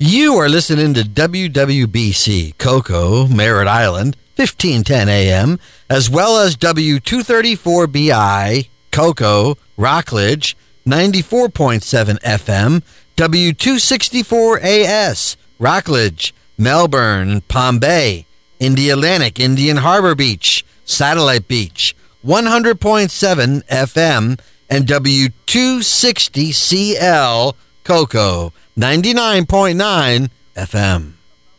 You are listening to WWBC Cocoa, Merritt Island, 1510 AM, as well as W234BI, Cocoa, Rockledge, 94.7 FM, W264AS, Rockledge, Melbourne, Palm Bay, Indialantic, Indian Harbor Beach, Satellite Beach, 100.7 FM, and W260CL, Cocoa, 99.9 FM.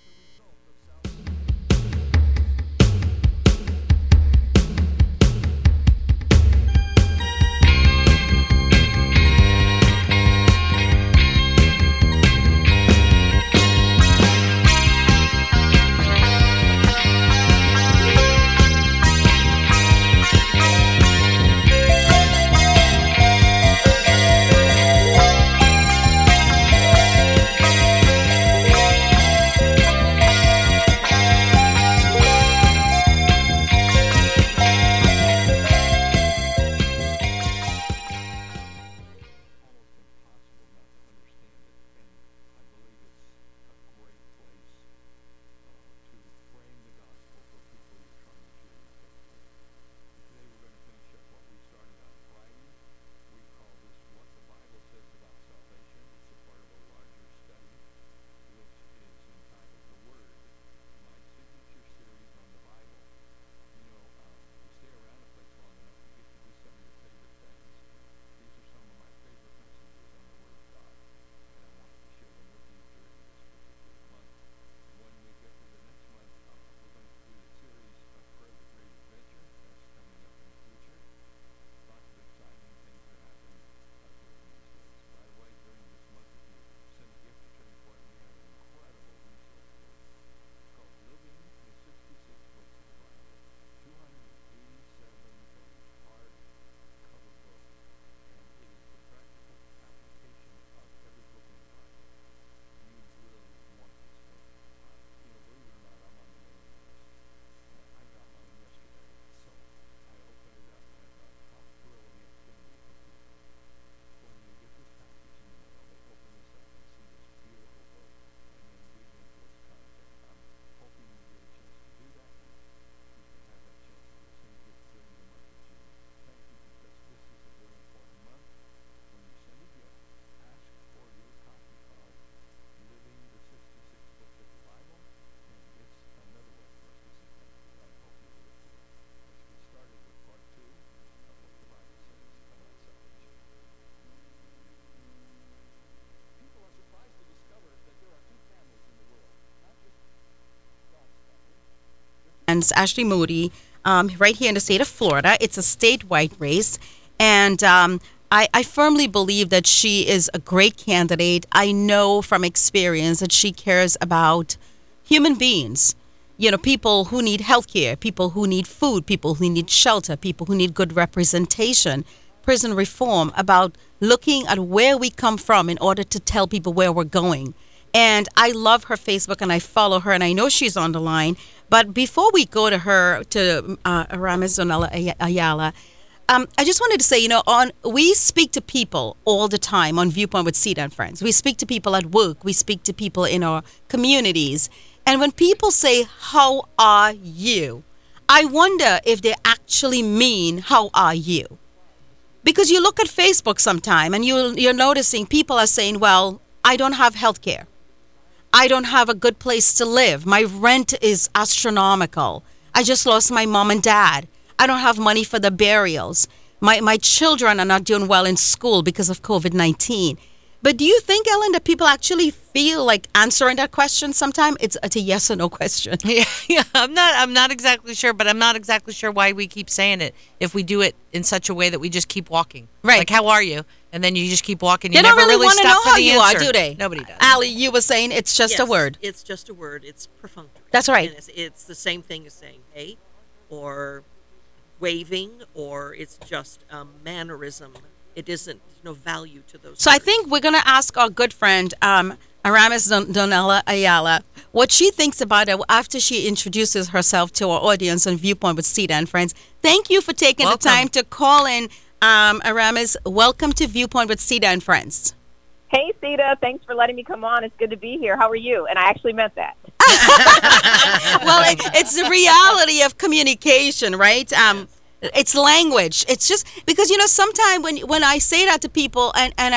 Ashley Moody, right here in the state of Florida. It's a statewide race, and I firmly believe that she is a great candidate. I know from experience that she cares about human beings, people who need healthcare, people who need food, people who need shelter, people who need good representation, prison reform, about looking at where we come from in order to tell people where we're going. And I love her Facebook, and I follow her, and I know she's on the line. But before we go to her, to Aramis Donella Ayala, I just wanted to say, we speak to people all the time on Viewpoint with Cedar and Friends. We speak to people at work. We speak to people in our communities. And when people say, "How are you?" I wonder if they actually mean, "How are you?" Because you look at Facebook sometime, and you're noticing people are saying, "Well, I don't have health care. I don't have a good place to live. My rent is astronomical. I just lost my mom and dad. I don't have money for the burials. My children are not doing well in school because of COVID-19. But do you think, Ellen, that people actually feel like answering that question sometime? It's a yes or no question. Yeah. I'm not exactly sure, but I'm not exactly sure why we keep saying it if we do it in such a way that we just keep walking. Right. Like, how are you? And then you just keep walking. They never don't really want to know stop how for the you answer. are, do they? Nobody does. Allie, you were saying it's just a word. It's just a word. It's perfunctory. That's right. And it's the same thing as saying hey, or waving, or it's just a mannerism. It isn't, there's no value to those So words. I think we're going to ask our good friend, Aramis Donella Ayala, what she thinks about it after she introduces herself to our audience on Viewpoint with Cedar and Friends. Thank you for taking the time to call in, Aramis. Welcome to Viewpoint with Cedar and Friends. Hey, Sita, thanks for letting me come on. It's good to be here. How are you? And I actually meant that. Well, it's the reality of communication, right? It's language. It's just because sometimes when I say that to people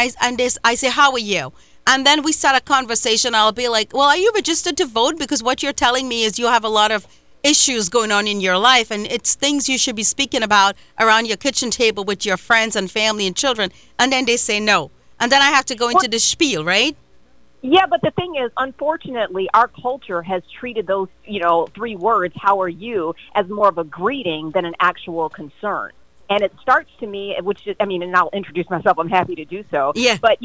I say, how are you? And then we start a conversation, I'll be like, well, are you registered to vote? Because what you're telling me is you have a lot of issues going on in your life, and it's things you should be speaking about around your kitchen table with your friends and family and children. And then they say no. And then I have to go into the spiel, right? Yeah, but the thing is, unfortunately, our culture has treated those, 3 words, how are you, as more of a greeting than an actual concern. And it starts to me, and I'll introduce myself, I'm happy to do so. Yeah. But,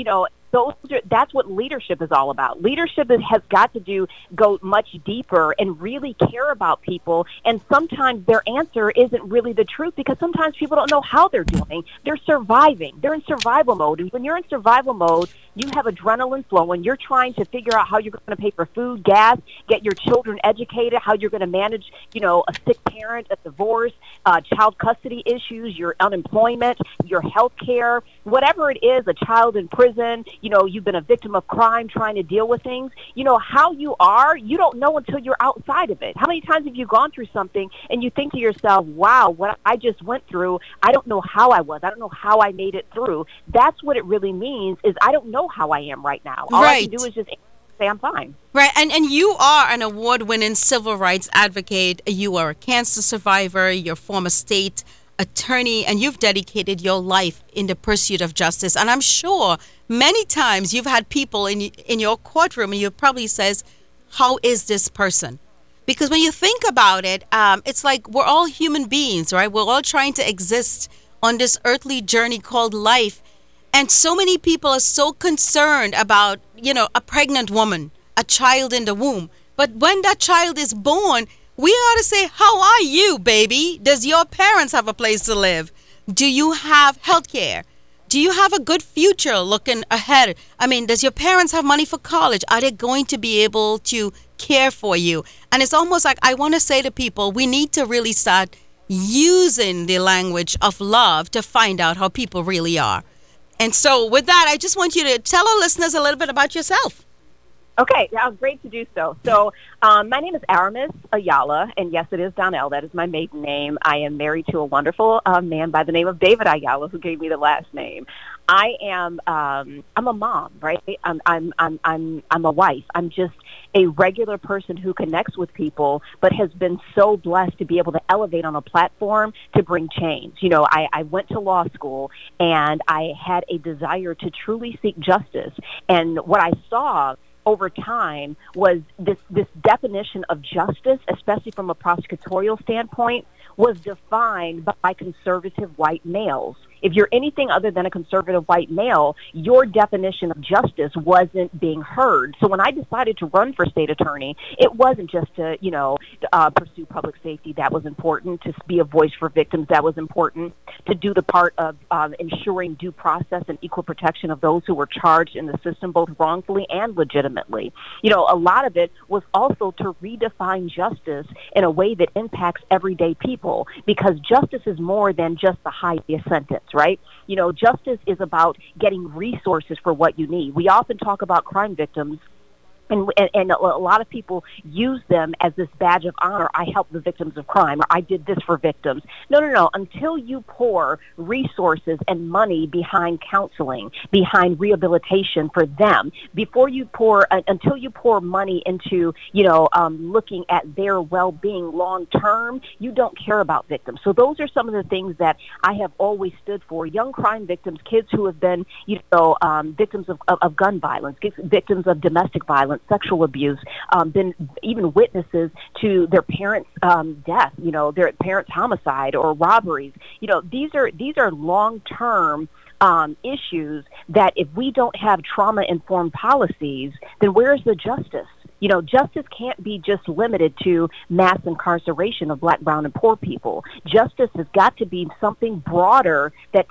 that's what leadership is all about. Leadership has got to go much deeper and really care about people. And sometimes their answer isn't really the truth because sometimes people don't know how they're doing. They're surviving. They're in survival mode. And when you're in survival mode, you have adrenaline flowing. You're trying to figure out how you're going to pay for food, gas, get your children educated, how you're going to manage, a sick parent, a divorce, child custody issues, your unemployment, your health care, whatever it is, a child in prison, you've been a victim of crime trying to deal with things. How you are, you don't know until you're outside of it. How many times have you gone through something and you think to yourself, wow, what I just went through, I don't know how I was. I don't know how I made it through. That's what it really means is I don't know how I am right now. All I can do is just say I'm fine. Right, and you are an award-winning civil rights advocate. You are a cancer survivor. You're a former state attorney, and you've dedicated your life in the pursuit of justice. And I'm sure many times you've had people in your courtroom, and you probably says, "How is this person?" Because when you think about it, it's like we're all human beings, right? We're all trying to exist on this earthly journey called life. And so many people are so concerned about, a pregnant woman, a child in the womb. But when that child is born, we ought to say, how are you, baby? Does your parents have a place to live? Do you have health care? Do you have a good future looking ahead? I mean, does your parents have money for college? Are they going to be able to care for you? And it's almost like I want to say to people, we need to really start using the language of love to find out how people really are. And so with that, I just want you to tell our listeners a little bit about yourself. Okay, great to do so. So my name is Aramis Ayala, and yes, it is Donnell. That is my maiden name. I am married to a wonderful man by the name of David Ayala, who gave me the last name. I am I'm a mom, right? I'm a wife. I'm just a regular person who connects with people, but has been so blessed to be able to elevate on a platform to bring change. I went to law school, and I had a desire to truly seek justice. And what I saw over time was this definition of justice, especially from a prosecutorial standpoint, was defined by conservative white males. If you're anything other than a conservative white male, your definition of justice wasn't being heard. So when I decided to run for state attorney, it wasn't just to, pursue public safety. That was important. To be a voice for victims, that was important. To do the part of ensuring due process and equal protection of those who were charged in the system, both wrongfully and legitimately. A lot of it was also to redefine justice in a way that impacts everyday people, because justice is more than just the highest sentence. Right? Justice is about getting resources for what you need. We often talk about crime victims, and a lot of people use them as this badge of honor. I help the victims of crime, or I did this for victims. No. Until you pour resources and money behind counseling, behind rehabilitation for them, until you pour money into, looking at their well-being long term, you don't care about victims. So those are some of the things that I have always stood for. Young crime victims, kids who have been, victims of gun violence, victims of domestic violence, sexual abuse, been even witnesses to their parents' death, their parents' homicide or robberies. These are long-term issues that if we don't have trauma-informed policies, then where's the justice? Justice can't be just limited to mass incarceration of Black, brown, and poor people. Justice has got to be something broader that helps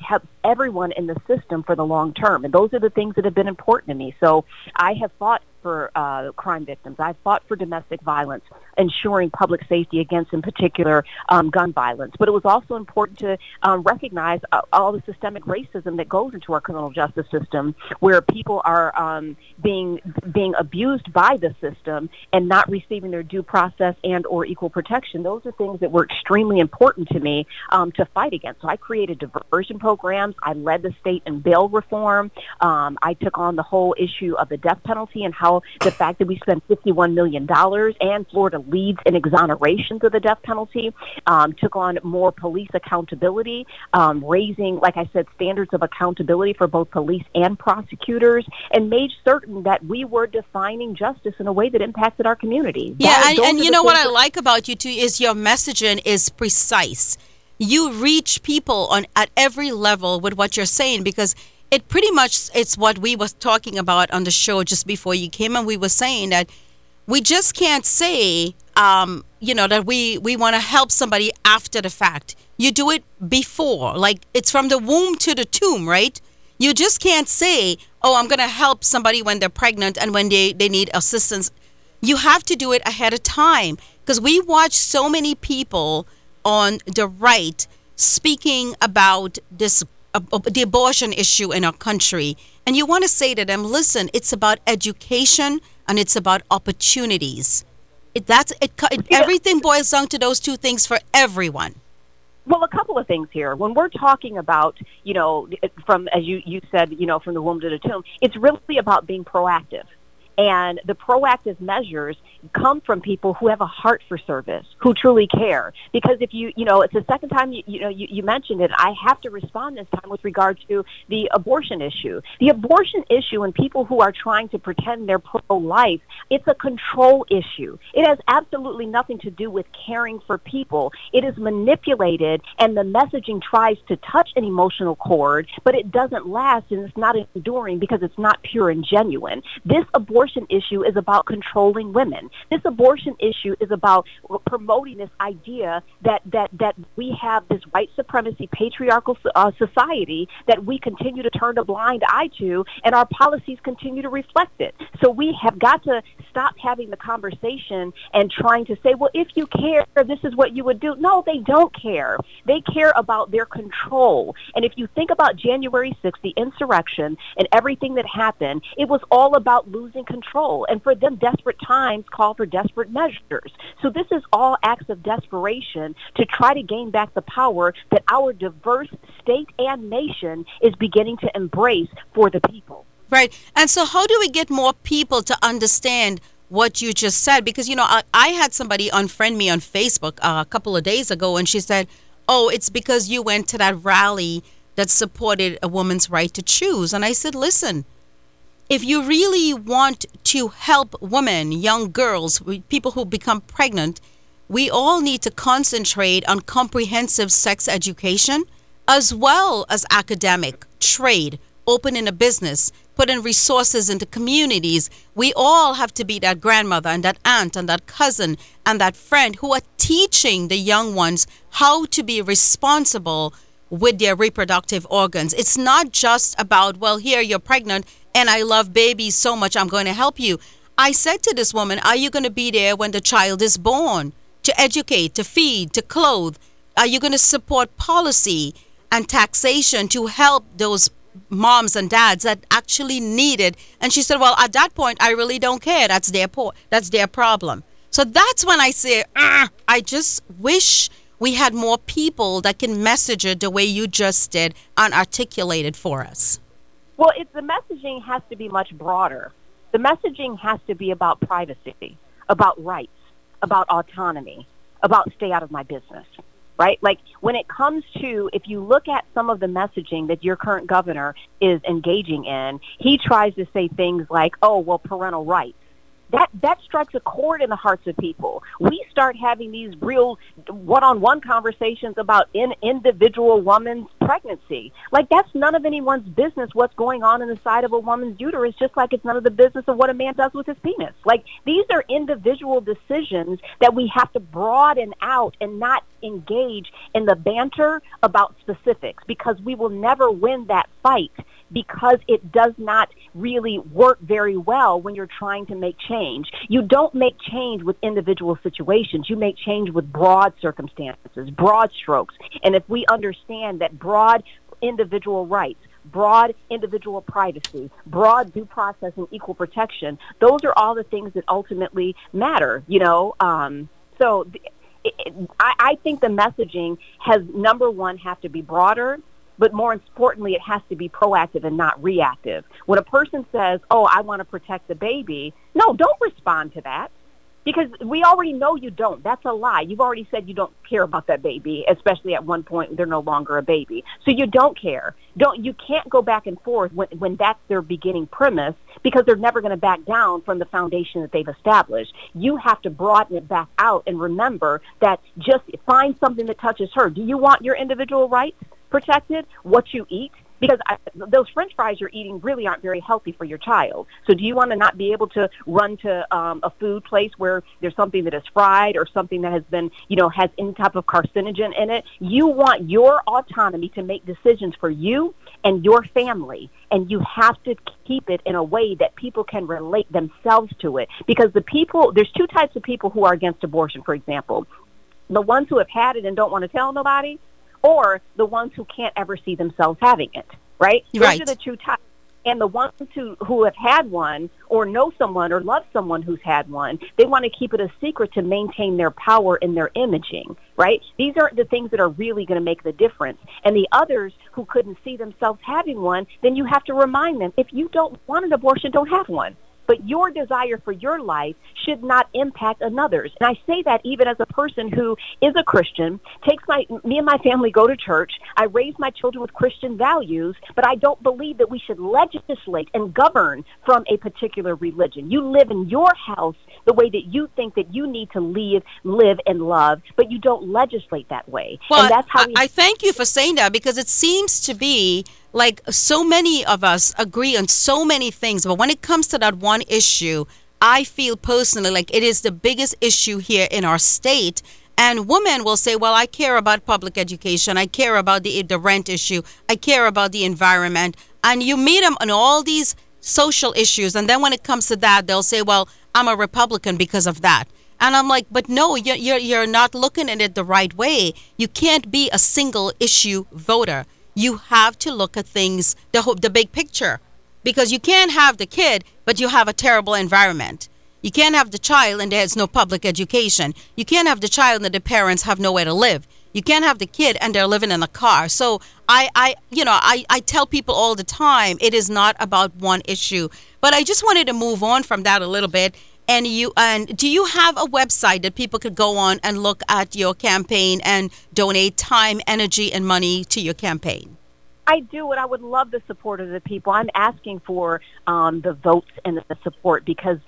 everyone in the system for the long term. And those are the things that have been important to me. So I have fought for crime victims. I've fought for domestic violence, ensuring public safety against, in particular, gun violence. But it was also important to recognize all the systemic racism that goes into our criminal justice system, where people are being abused by the system and not receiving their due process and or equal protection. Those are things that were extremely important to me to fight against. So I created diversion programs. I led the state in bail reform. I took on the whole issue of the death penalty and how the fact that we spent $51 million and Florida leads in exonerations of the death penalty, took on more police accountability, raising, like I said, standards of accountability for both police and prosecutors, and made certain that we were defining justice in a way that impacted our community. Yeah, and you know what I like about you too is your messaging is precise. You reach people at every level with what you're saying, because it pretty much, it's what we was talking about on the show just before you came, and we were saying that we just can't say, that we want to help somebody after the fact. You do it before, like it's from the womb to the tomb, right? You just can't say, oh, I'm going to help somebody when they're pregnant and when they need assistance. You have to do it ahead of time, because we watch so many people on the right speaking about this the abortion issue in our country, and you want to say to them, listen, it's about education and it's about opportunities. Everything boils down to those two things for everyone. Well, a couple of things here. When we're talking about, from, as you said, from the womb to the tomb, it's really about being proactive. And the proactive measures come from people who have a heart for service, who truly care. Because if it's the second time you mentioned it, I have to respond this time with regard to the abortion issue. The abortion issue and people who are trying to pretend they're pro-life, it's a control issue. It has absolutely nothing to do with caring for people. It is manipulated, and the messaging tries to touch an emotional chord, but it doesn't last, and it's not enduring because it's not pure and genuine. This abortion issue is about controlling women. This abortion issue is about promoting this idea that we have this white supremacy patriarchal society that we continue to turn a blind eye to, and our policies continue to reflect it. So we have got to stop having the conversation and trying to say, well, if you care, this is what you would do. No, they don't care. They care about their control. And if you think about January 6th, the insurrection and everything that happened, it was all about losing control. And for them, desperate times call for desperate measures. So this is all acts of desperation to try to gain back the power that our diverse state and nation is beginning to embrace for the people. Right. And so how do we get more people to understand what you just said? Because, I had somebody unfriend me on Facebook a couple of days ago, and she said, oh, it's because you went to that rally that supported a woman's right to choose. And I said, listen, if you really want to help women, young girls, people who become pregnant, we all need to concentrate on comprehensive sex education as well as academic, trade, opening a business, putting resources into communities. We all have to be that grandmother and that aunt and that cousin and that friend who are teaching the young ones how to be responsible with their reproductive organs. It's not just about, well, here you're pregnant and I love babies so much, I'm going to help you. I said to this woman, are you going to be there when the child is born to educate, to feed, to clothe? Are you going to support policy and taxation to help those moms and dads that actually need it? And she said, well, at that point, I really don't care. That's their problem. So that's when I say, I just wish we had more people that can message it the way you just did and articulate it for us. Well, the messaging has to be much broader. The messaging has to be about privacy, about rights, about autonomy, about stay out of my business, right? Like when it comes to, if you look at some of the messaging that your current governor is engaging in, he tries to say things like, oh, well, parental rights. That strikes a chord in the hearts of people. We start having these real one-on-one conversations about an individual woman's pregnancy. Like that's none of anyone's business what's going on in the side of a woman's uterus, just like it's none of the business of what a man does with his penis. Like these are individual decisions that we have to broaden out and not engage in the banter about specifics, because we will never win that fight, because it does not really work very well when you're trying to make change. You don't make change with individual situations. You make change with broad circumstances, broad strokes. And if we understand that broad individual rights, broad individual privacy, broad due process, and equal protection, those are all the things that ultimately matter, I think the messaging has, number one, have to be broader, but more importantly, it has to be proactive and not reactive. When a person says, oh, I want to protect the baby, no, don't respond to that, because we already know you don't. That's a lie. You've already said you don't care about that baby, especially at one point they're no longer a baby. So you don't care. You can't go back and forth when that's their beginning premise, because they're never going to back down from the foundation that they've established. You have to broaden it back out and remember that just find something that touches her. Do you want your individual rights protected? What you eat? Because those French fries you're eating really aren't very healthy for your child. So do you want to not be able to run to a food place where there's something that is fried or something that has been, has any type of carcinogen in it? You want your autonomy to make decisions for you and your family, and you have to keep it in a way that people can relate themselves to it. Because there's two types of people who are against abortion, for example. The ones who have had it and don't want to tell nobody, or the ones who can't ever see themselves having it, right? Right. Those are the two types. And the ones who have had one, or know someone or love someone who's had one, they want to keep it a secret to maintain their power and their imaging, right? These are the things that are really going to make the difference. And the others who couldn't see themselves having one, then you have to remind them, if you don't want an abortion, don't have one. But your desire for your life should not impact another's. And I say that even as a person who is a Christian, me and my family go to church. I raise my children with Christian values, but I don't believe that we should legislate and govern from a particular religion. You live in your house the way that you think that you need to live and love, but you don't legislate that way. Well, and that's how I thank you for saying that, because it seems to be like so many of us agree on so many things, but when it comes to that one issue, I feel personally like it is the biggest issue here in our state. And women will say, well, I care about public education, I care about the rent issue, I care about the environment. And you meet them on all these social issues, and then when it comes to that, they'll say, well, I'm a Republican because of that. And I'm like, but no, you're not looking at it the right way. You can't be a single issue voter. You have to look at things, the big picture, because you can't have the kid, but you have a terrible environment. You can't have the child and there's no public education. You can't have the child and the parents have nowhere to live. You can't have the kid and they're living in a car. So I tell people all the time, it is not about one issue. But I just wanted to move on from that a little bit. And do you have a website that people could go on and look at your campaign and donate time, energy, and money to your campaign? I do, and I would love the support of the people. I'm asking for the votes and the support, because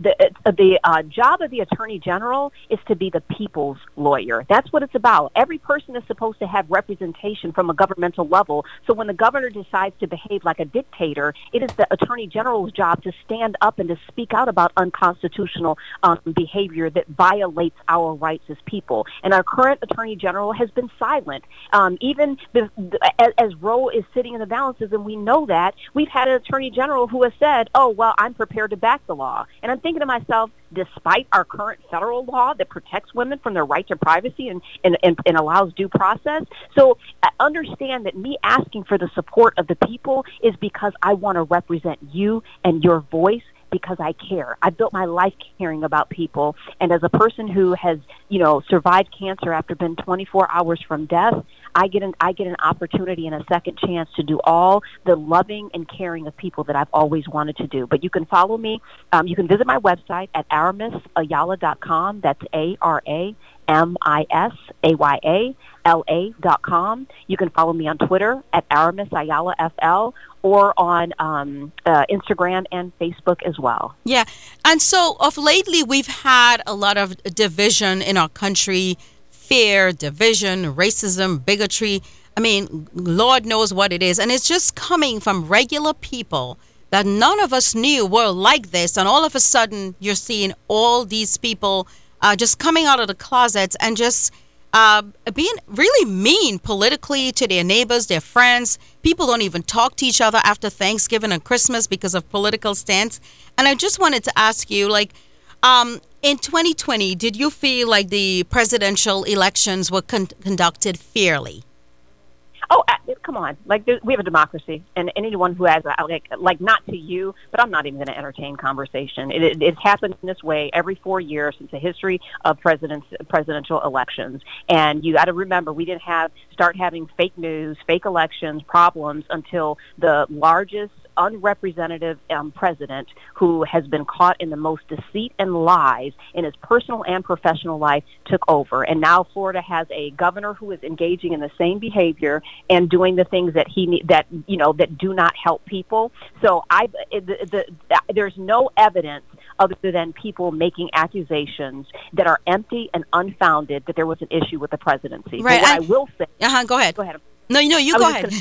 the job of the Attorney General is to be the people's lawyer. That's what it's about. Every person is supposed to have representation from a governmental level. So when the governor decides to behave like a dictator, it is the Attorney General's job to stand up and to speak out about unconstitutional behavior that violates our rights as people. And our current Attorney General has been silent. Even as Roe is sitting in the balances, and we know that, we've had an Attorney General who has said, oh, well, I'm prepared to back the law. And I'm thinking to myself, despite our current federal law that protects women from their right to privacy and allows due process. So understand that me asking for the support of the people is because I want to represent you and your voice, because I care. I built my life caring about people. And as a person who has, survived cancer after being 24 hours from death, I get an opportunity and a second chance to do all the loving and caring of people that I've always wanted to do. But you can follow me. You can visit my website at AramisAyala.com. That's AramisAyala.com. You can follow me on Twitter at AramisAyalaFL, or on Instagram and Facebook as well. Yeah. And so of lately, we've had a lot of division in our country, fear, division, racism, bigotry. I mean, Lord knows what it is. And it's just coming from regular people that none of us knew were like this. And all of a sudden, you're seeing all these people just coming out of the closets and just being really mean politically to their neighbors, their friends. People don't even talk to each other after Thanksgiving and Christmas because of political stance. And I just wanted to ask you, like, in 2020, did you feel like the presidential elections were conducted fairly? Oh, come on! Like we have a democracy, and anyone who has like not to you, but I'm not even going to entertain conversation. It's happened in this way every 4 years since the history of presidential elections. And you got to remember, we didn't start having fake news, fake elections problems until the largest unrepresentative president who has been caught in the most deceit and lies in his personal and professional life took over. And now Florida has a governor who is engaging in the same behavior and doing the things that that do not help people. So there's no evidence other than people making accusations that are empty and unfounded that there was an issue with the presidency. Right. But what I will say. Go ahead. Go ahead. No, you go ahead.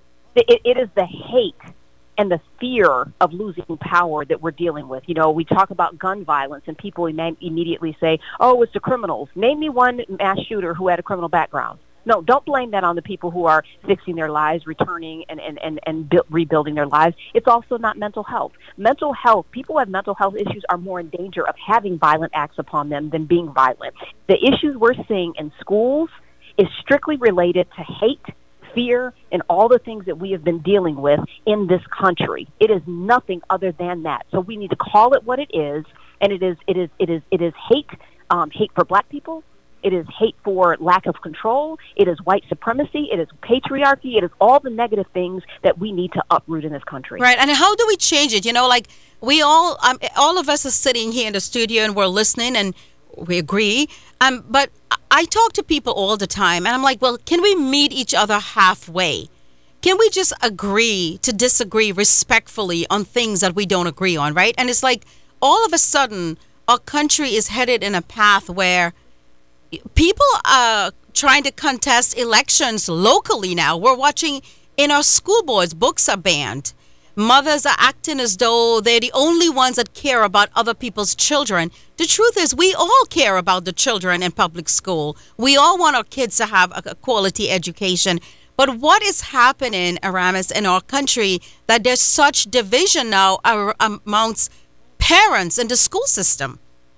It is the hate and the fear of losing power that we're dealing with. You know, we talk about gun violence and people immediately say, oh, it's the criminals. Name me one mass shooter who had a criminal background. No, don't blame that on the people who are fixing their lives, returning and rebuilding their lives. It's also not mental health. Mental health, people who have mental health issues are more in danger of having violent acts upon them than being violent. The issues we're seeing in schools is strictly related to hate, fear, and all the things that we have been dealing with in this country. It is nothing other than that. So we need to call it what it is, and it is hate, hate for Black people. It is hate for lack of control. It is white supremacy. It is patriarchy. It is all the negative things that we need to uproot in this country. Right. And how do we change it? You know, like we all of us are sitting here in the studio and we're listening and we agree. But I talk to people all the time and I'm like, well, can we meet each other halfway? Can we just agree to disagree respectfully on things that we don't agree on, right? And it's like all of a sudden our country is headed in a path where people are trying to contest elections locally now. We're watching in our school boards, books are banned. Mothers are acting as though they're the only ones that care about other people's children. The truth is, we all care about the children in public school. We all want our kids to have a quality education. But what is happening, Aramis, in our country that there's such division now amongst parents in the school system?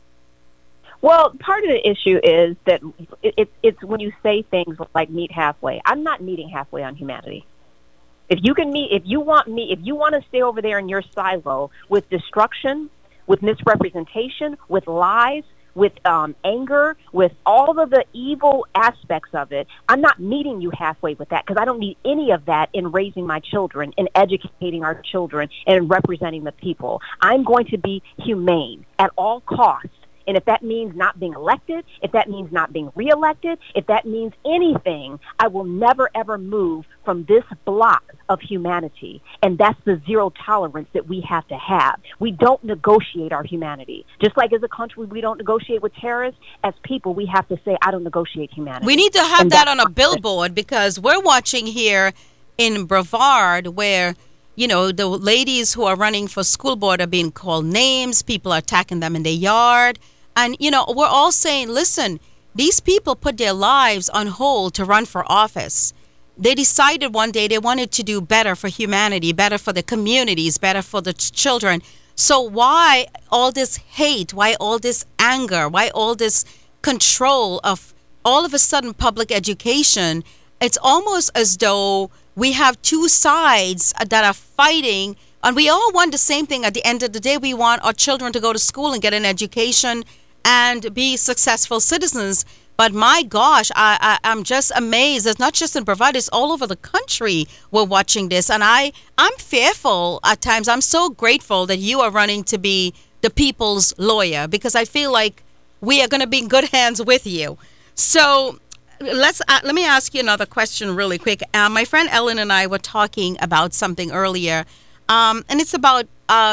Well, part of the issue is that it's when you say things like meet halfway. I'm not meeting halfway on humanity. If you want to stay over there in your silo with destruction, with misrepresentation, with lies, with anger, with all of the evil aspects of it, I'm not meeting you halfway with that because I don't need any of that in raising my children, in educating our children, and in representing the people. I'm going to be humane at all costs. And if that means not being elected, if that means not being reelected, if that means anything, I will never, ever move from this block of humanity. And that's the zero tolerance that we have to have. We don't negotiate our humanity. Just like as a country, we don't negotiate with terrorists. As people, we have to say, I don't negotiate humanity. We need to have that on a billboard because we're watching here in Brevard where, you know, the ladies who are running for school board are being called names. People are attacking them in their yard. And, you know, we're all saying, listen, these people put their lives on hold to run for office. They decided one day they wanted to do better for humanity, better for the communities, better for the children. So why all this hate? Why all this anger? Why all this control of all of a sudden public education? It's almost as though we have two sides that are fighting, and we all want the same thing. At the end of the day, we want our children to go to school and get an education and be successful citizens. But my gosh, I'm just amazed. It's not just in Brevard, it's all over the country we're watching this. And I'm fearful at times. I'm so grateful that you are running to be the people's lawyer because I feel like we are going to be in good hands with you. So let me ask you another question really quick. My friend Ellen and I were talking about something earlier, and it's about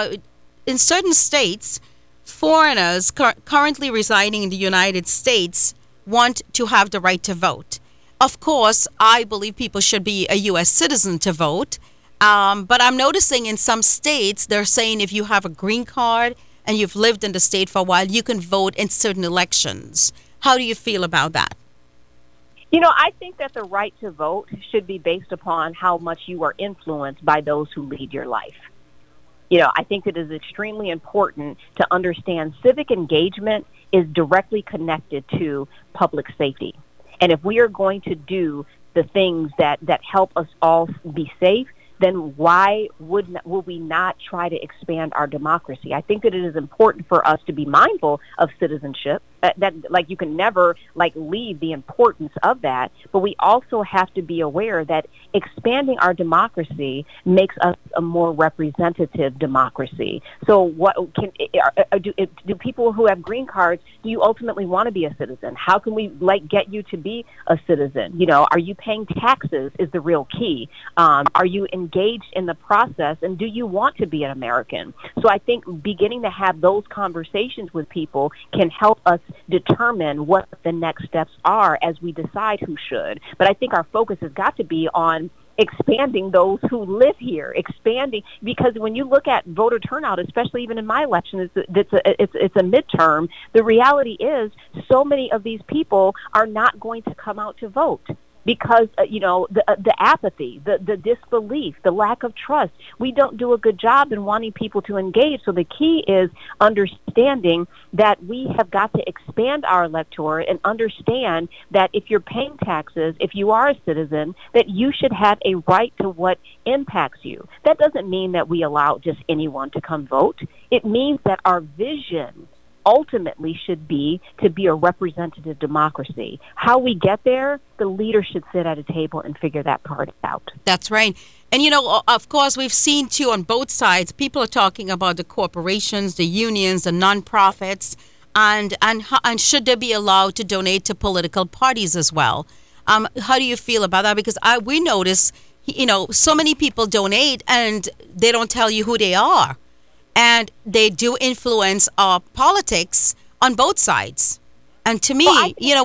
in certain states, foreigners currently residing in the United States want to have the right to vote. Of course, I believe people should be a U.S. citizen to vote, but I'm noticing in some states they're saying if you have a green card and you've lived in the state for a while, you can vote in certain elections. How do you feel about that? I think that the right to vote should be based upon how much you are influenced by those who lead your life. I think it is extremely important to understand civic engagement is directly connected to public safety. And if we are going to do the things that help us all be safe, then why will we not try to expand our democracy? I think that it is important for us to be mindful of citizenship. That like you can never leave the importance of that, but we also have to be aware that expanding our democracy makes us a more representative democracy. So, what do people who have green cards? Do you ultimately want to be a citizen? How can we get you to be a citizen? Are you paying taxes? Is the real key. Are you engaged in the process, and do you want to be an American? So, I think beginning to have those conversations with people can help us determine what the next steps are as we decide who should. But I think our focus has got to be on expanding those who live here, expanding, because when you look at voter turnout, especially even in my election, it's a midterm, the reality is so many of these people are not going to come out to vote. Because, the apathy, the disbelief, the lack of trust. We don't do a good job in wanting people to engage. So the key is understanding that we have got to expand our electorate and understand that if you're paying taxes, if you are a citizen, that you should have a right to what impacts you. That doesn't mean that we allow just anyone to come vote. It means that our vision ultimately should be to be a representative democracy. How we get there, the leaders should sit at a table and figure that part out. That's right. And, of course, we've seen, too, on both sides, people are talking about the corporations, the unions, the nonprofits, and should they be allowed to donate to political parties as well? How do you feel about that? Because we notice, so many people donate and they don't tell you who they are. And they do influence our politics on both sides. And to me,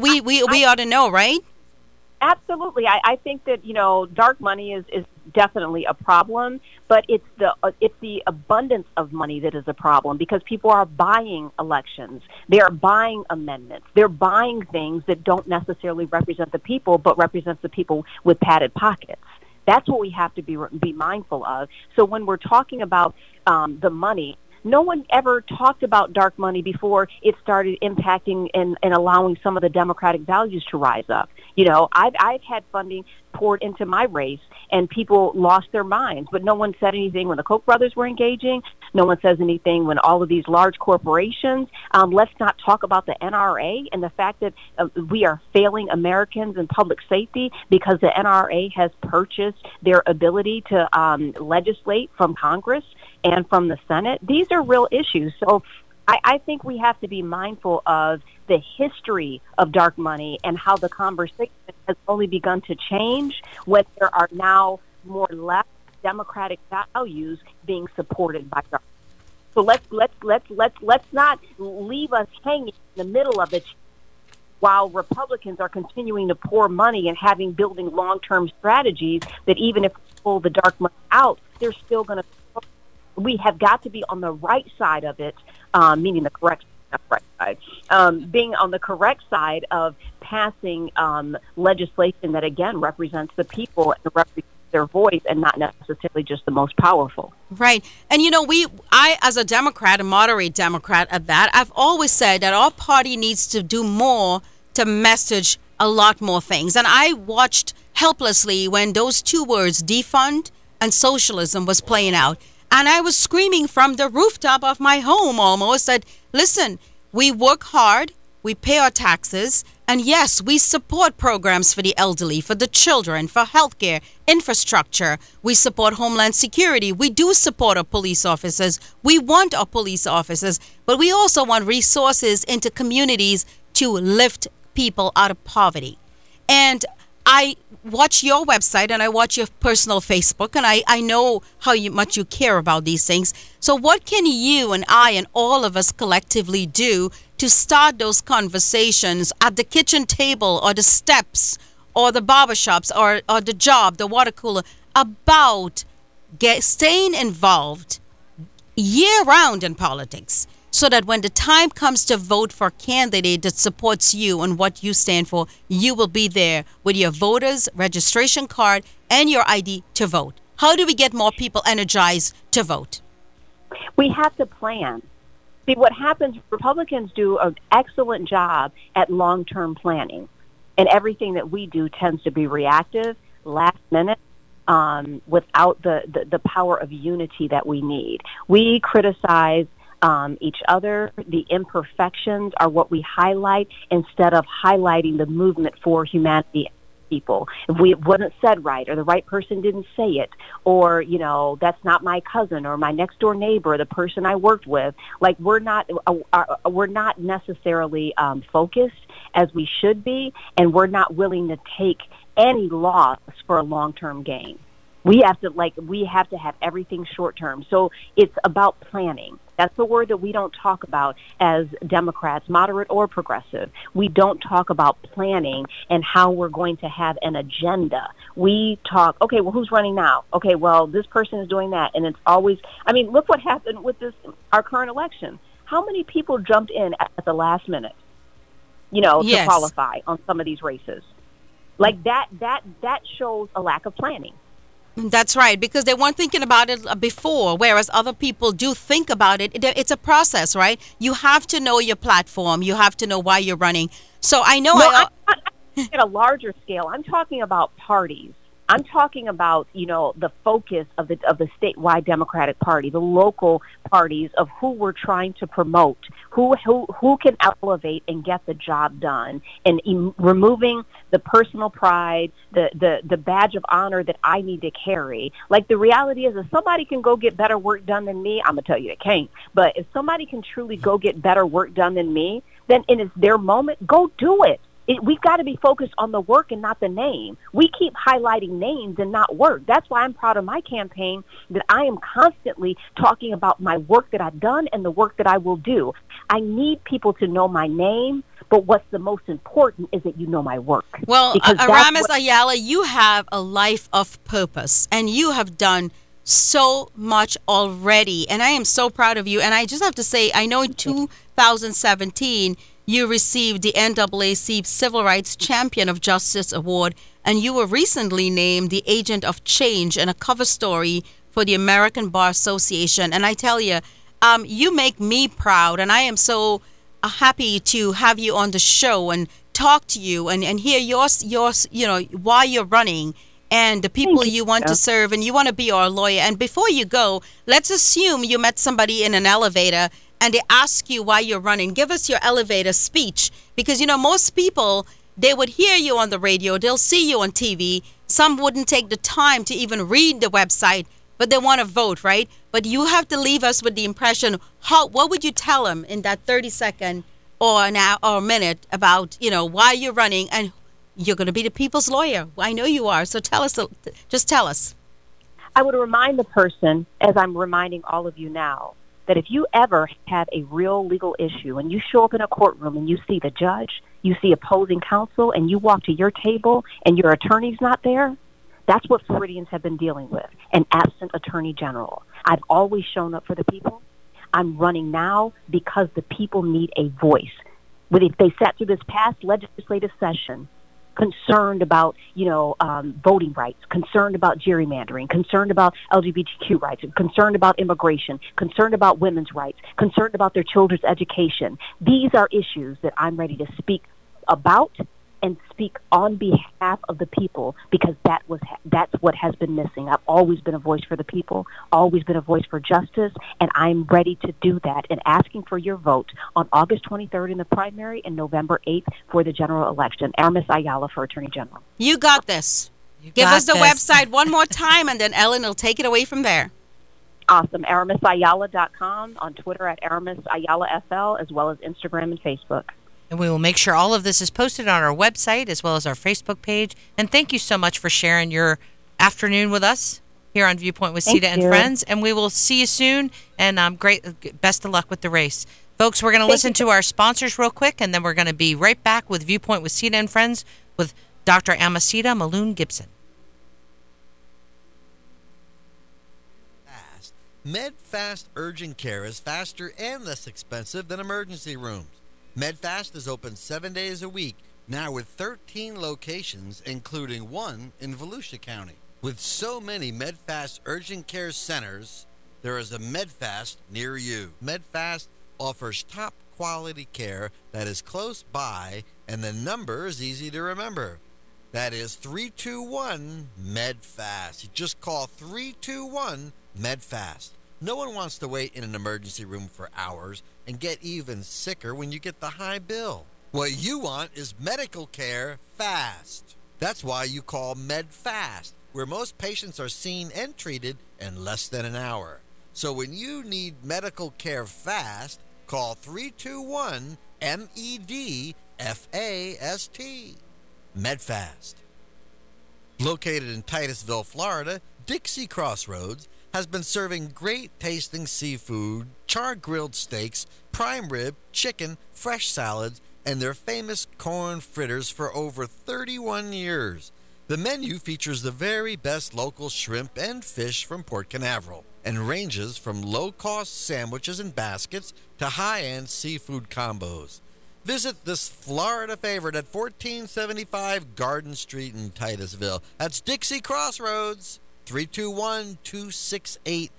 we ought to know, right? Absolutely. I think that, dark money is definitely a problem, but it's the abundance of money that is a problem, because people are buying elections. They are buying amendments. They're buying things that don't necessarily represent the people, but represent the people with padded pockets. That's what we have to be mindful of. So when we're talking about the money, no one ever talked about dark money before it started impacting and allowing some of the democratic values to rise up. I've had funding poured into my race, and people lost their minds, but no one said anything when the Koch brothers were engaging. No one says anything when all of these large corporations. Let's not talk about the NRA and the fact that we are failing Americans in public safety because the NRA has purchased their ability to legislate from Congress and from the Senate. These are real issues. So I think we have to be mindful of the history of dark money and how the conversation has only begun to change when there are now more left democratic values being supported by dark money. So let's not leave us hanging in the middle of it while Republicans are continuing to pour money and building long-term strategies that even if we pull the dark money out, they're still going to. We have got to be on the right side of it, meaning the correct side, being on the correct side of passing legislation that, again, represents the people and represents their voice and not necessarily just the most powerful. Right. And, I, as a Democrat, a moderate Democrat at that, I've always said that our party needs to do more to message a lot more things. And I watched helplessly when those two words, defund and socialism, was playing out. And I was screaming from the rooftop of my home almost that, listen, we work hard, we pay our taxes, and yes, we support programs for the elderly, for the children, for healthcare, infrastructure. We support Homeland Security. We do support our police officers. We want our police officers, but we also want resources into communities to lift people out of poverty. And I watch your website and I watch your personal Facebook, and I know how much you care about these things. So what can you and I and all of us collectively do to start those conversations at the kitchen table or the steps or the barbershops or the job, the water cooler, about staying involved year-round in politics? so that when the time comes to vote for a candidate that supports you and what you stand for, you will be there with your voter's registration card and your ID to vote? How do we get more people energized to vote? We have to plan. See, what happens, Republicans do an excellent job at long-term planning, and everything that we do tends to be reactive, last minute, without the power of unity that we need. We criticize each other. The imperfections are what we highlight instead of highlighting the movement for humanity. People, if it wasn't said right, or the right person didn't say it, or that's not my cousin or my next door neighbor, or the person I worked with, like we're not necessarily focused as we should be, and we're not willing to take any loss for a long-term gain. We have to have everything short term. So it's about planning. That's the word that we don't talk about as Democrats, moderate or progressive. We don't talk about planning and how we're going to have an agenda. We talk, okay, well, who's running now? Okay, well, this person is doing that. And it's always, look what happened with our current election. How many people jumped in at the last minute, to qualify on some of these races? Like that shows a lack of planning. That's right, because they weren't thinking about it before, whereas other people do think about it. It's a process, right? You have to know your platform. You have to know why you're running. So I know... I'm at a larger scale. I'm talking about parties. I'm talking about, the focus of the statewide Democratic Party, the local parties of who we're trying to promote, who can elevate and get the job done, and removing the personal pride, the badge of honor that I need to carry. Like, the reality is, if somebody can go get better work done than me, I'm going to tell you they can't. But if somebody can truly go get better work done than me, then it's their moment, go do it. We've got to be focused on the work and not the name. We keep highlighting names and not work. That's why I'm proud of my campaign, that I am constantly talking about my work that I've done and the work that I will do. I need people to know my name, but what's the most important is that you know my work. Well, Aramis Ayala, you have a life of purpose, and you have done so much already, and I am so proud of you. And I just have to say, I know in 2017, you received the NAACP Civil Rights Champion of Justice Award, and you were recently named the Agent of Change and a cover story for the American Bar Association. And I tell you, you make me proud, and I am so happy to have you on the show and talk to you and hear your why you're running and the people you want to serve, and you want to be our lawyer. And before you go, let's assume you met somebody in an elevator and they ask you why you're running. Give us your elevator speech, because most people, they would hear you on the radio, they'll see you on TV. Some wouldn't take the time to even read the website, but they want to vote, right? But you have to leave us with the impression. What would you tell them in that 30-second or an hour or a minute about why you're running? And you're going to be the people's lawyer. I know you are. So just tell us. I would remind the person, as I'm reminding all of you now, that if you ever have a real legal issue and you show up in a courtroom and you see the judge, you see opposing counsel, and you walk to your table and your attorney's not there, that's what Floridians have been dealing with, an absent attorney general. I've always shown up for the people. I'm running now because the people need a voice. If they sat through this past legislative session concerned about, voting rights, concerned about gerrymandering, concerned about LGBTQ rights, concerned about immigration, concerned about women's rights, concerned about their children's education. These are issues that I'm ready to speak about and speak on behalf of the people, because that's what has been missing. I've always been a voice for the people, always been a voice for justice, and I'm ready to do that, and asking for your vote on August 23rd in the primary and November 8th for the general election. Aramis Ayala for Attorney General. You got this. Give us the website one more time, and then Ellen will take it away from there. Awesome. AramisAyala.com, on Twitter at AramisAyalaFL, as well as Instagram and Facebook. And we will make sure all of this is posted on our website as well as our Facebook page. And thank you so much for sharing your afternoon with us here on Viewpoint with Sita and Friends. And we will see you soon. And best of luck with the race. Folks, we're going to listen to our sponsors real quick, and then we're going to be right back with Viewpoint with Sita and Friends with Dr. Amasita Malloon Gibson. MedFast. MedFast urgent care is faster and less expensive than emergency rooms. MedFast is open 7 days a week, now with 13 locations, including one in Volusia County. With so many MedFast urgent care centers, there is a MedFast near you. MedFast offers top quality care that is close by, and the number is easy to remember. That is 321 MedFast. You just call 321 MedFast. No one wants to wait in an emergency room for hours and get even sicker when you get the high bill. What you want is medical care fast. That's why you call MedFast, where most patients are seen and treated in less than an hour. So when you need medical care fast, call 321 MEDFAST. MedFast. Located in Titusville, Florida, Dixie Crossroads has been serving great tasting seafood, char-grilled steaks, prime rib, chicken, fresh salads, and their famous corn fritters for over 31 years. The menu features the very best local shrimp and fish from Port Canaveral and ranges from low-cost sandwiches and baskets to high-end seafood combos. Visit this Florida favorite at 1475 Garden Street in Titusville. That's Dixie Crossroads. 321-268-5000.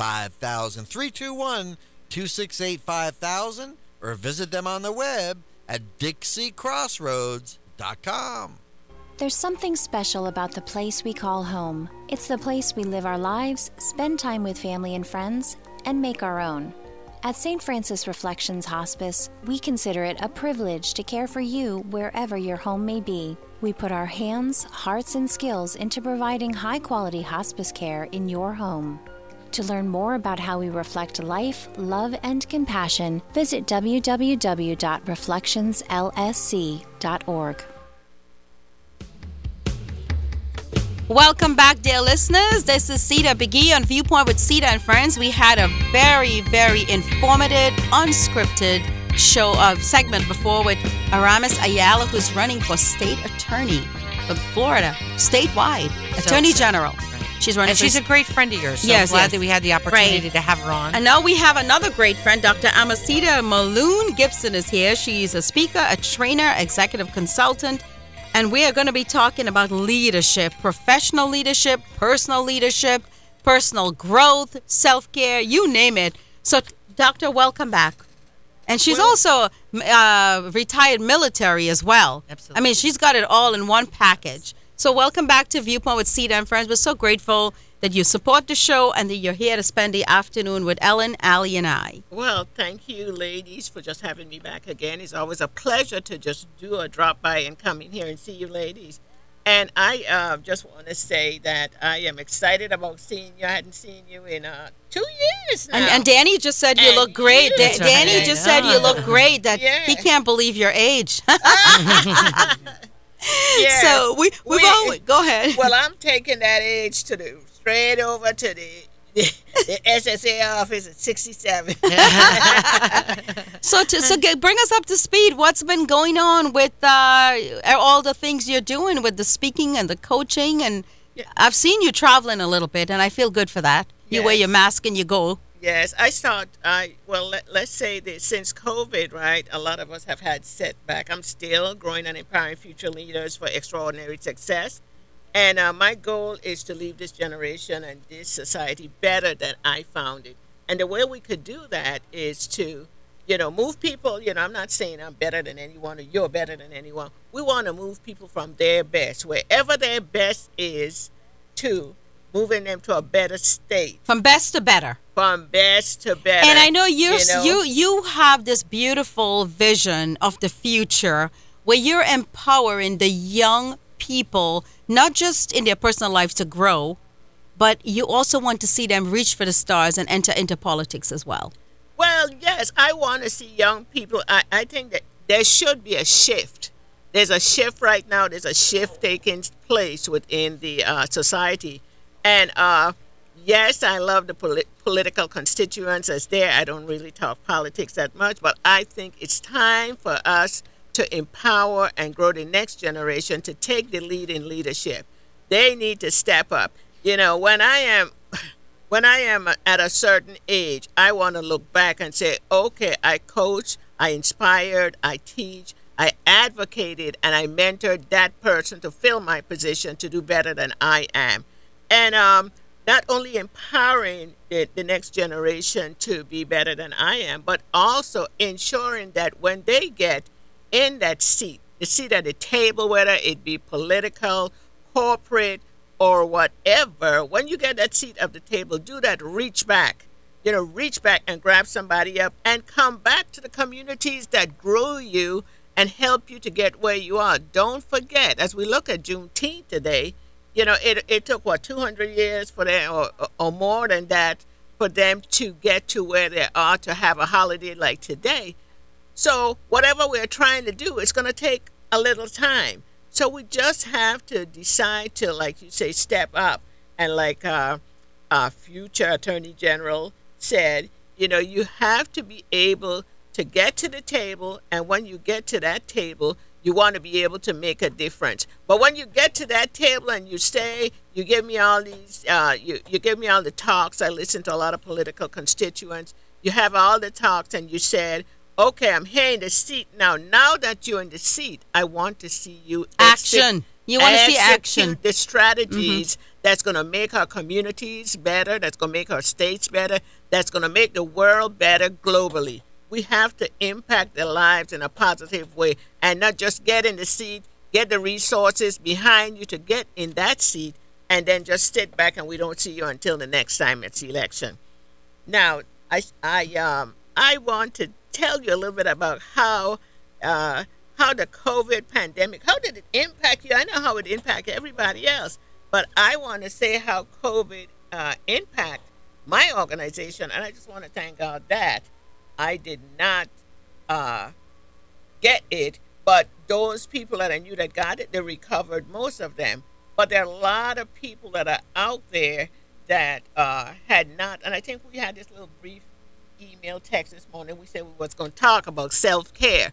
321-268-5000, or visit them on the web at dixiecrossroads.com. There's something special about the place we call home. It's the place we live our lives, spend time with family and friends, and make our own. At St. Francis Reflections Hospice, we consider it a privilege to care for you wherever your home may be. We put our hands, hearts, and skills into providing high-quality hospice care in your home. To learn more about how we reflect life, love, and compassion, visit www.reflectionslsc.org. Welcome back, dear listeners. This is Sita Begui on Viewpoint with Sita and Friends. We had a very, very informative, unscripted segment before with Aramis Ayala, who's running for state attorney for Florida, statewide, attorney general. She's running. And she's a great friend of yours. So yes, glad that we had the opportunity to have her on. And now we have another great friend, Dr. Amasita Maloon Gibson is here. She's a speaker, a trainer, executive consultant. And we are going to be talking about leadership, professional leadership, personal growth, self-care, you name it. So, Doctor, welcome back. And she's also retired military as well. Absolutely. I mean, she's got it all in one package. So welcome back to Viewpoint with Sita and Friends. We're so grateful that you support the show and that you're here to spend the afternoon with Ellen, Allie, and I. Well, thank you, ladies, for just having me back again. It's always a pleasure to just do a drop by and come in here and see you ladies. And I just want to say that I am excited about seeing you. I hadn't seen you in 2 years now. And Danny just said you look great. Danny just said you look great, that he can't believe your age. Yes. So we've always, go ahead. Well, I'm taking that age straight over to the SSA office at 67. So bring us up to speed. What's been going on with all the things you're doing with the speaking and the coaching? And I've seen you traveling a little bit, and I feel good for that. You wear your mask and you go. Yes, let's say that since COVID, right, a lot of us have had setback. I'm still growing and empowering future leaders for extraordinary success. And my goal is to leave this generation and this society better than I found it. And the way we could do that is to, move people. I'm not saying I'm better than anyone or you're better than anyone. We want to move people from their best, wherever their best is, to moving them to a better state. From best to better. From best to better. And I know you have this beautiful vision of the future where you're empowering the young people, not just in their personal lives to grow, but you also want to see them reach for the stars and enter into politics as well. Well, yes, I want to see young people. I think that there should be a shift. There's a shift right now. There's a shift taking place within the society. And yes, I love the political constituents as there. I don't really talk politics that much, but I think it's time for us to empower and grow the next generation to take the lead in leadership. They need to step up. When I am when I am at a certain age, I want to look back and say, okay, I coach, I inspired, I teach, I advocated, and I mentored that person to fill my position to do better than I am. And not only empowering the next generation to be better than I am, but also ensuring that when they get in that seat, the seat at the table, whether it be political, corporate, or whatever, when you get that seat at the table, do that reach back. Reach back and grab somebody up and come back to the communities that grew you and help you to get where you are. Don't forget, as we look at Juneteenth today, it took, 200 years for them, or more than that, for them to get to where they are, to have a holiday like today. So whatever we're trying to do, it's going to take a little time. So we just have to decide to, like you say, step up. And like our future Attorney General said, you have to be able to get to the table. And when you get to that table, you want to be able to make a difference. But when you get to that table and you say, you give me all these, you give me all the talks. I listen to a lot of political constituents. You have all the talks and you said, okay, I'm here in the seat now. Now that you're in the seat, I want to see you action. You want to see action. The strategies that's going to make our communities better, that's going to make our states better, that's going to make the world better globally. We have to impact their lives in a positive way and not just get in the seat, get the resources behind you to get in that seat, and then just sit back and we don't see you until the next time it's election. Now, I want to tell you a little bit about how the COVID pandemic, how did it impact you? I know how it impacted everybody else, but I want to say how COVID impacted my organization, and I just want to thank God that I did not get it, but those people that I knew that got it, they recovered, most of them. But there are a lot of people that are out there that had not, and I think we had this little brief email text this morning. We said we was going to talk about self-care.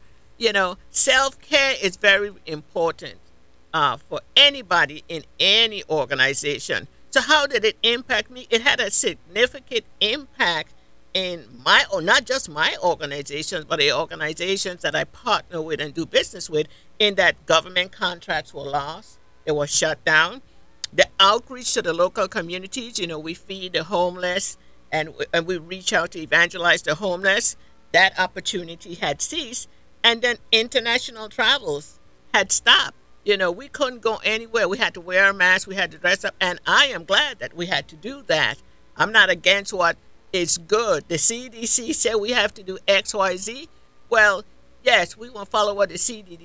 Self-care is very important for anybody in any organization. So how did it impact me? It had a significant impact in not just my organizations, but the organizations that I partner with and do business with, in that government contracts were lost. They were shut down. The outreach to the local communities, we feed the homeless and we reach out to evangelize the homeless. That opportunity had ceased. And then international travels had stopped. We couldn't go anywhere. We had to wear a mask. We had to dress up. And I am glad that we had to do that. I'm not against what is good. The CDC said we have to do X, Y, Z. Well, yes, we will follow what the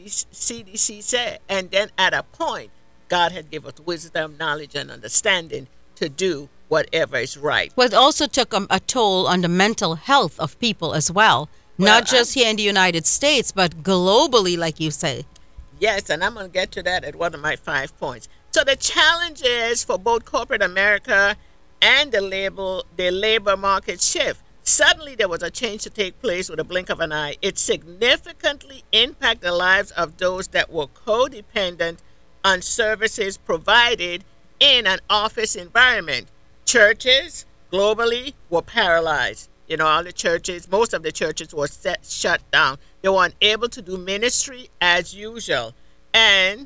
CDC said. And then at a point, God had given us wisdom, knowledge, and understanding to do whatever is right. Well, it also took a toll on the mental health of people as well. Not just here in the United States, but globally, like you say. Yes, and I'm going to get to that at one of my 5 points. So the challenge is for both corporate America and the labor market shift. Suddenly there was a change to take place with a blink of an eye. It significantly impacted the lives of those that were codependent on services provided in an office environment. Churches globally were paralyzed. All the churches, most of the churches were shut down. They were unable to do ministry as usual. And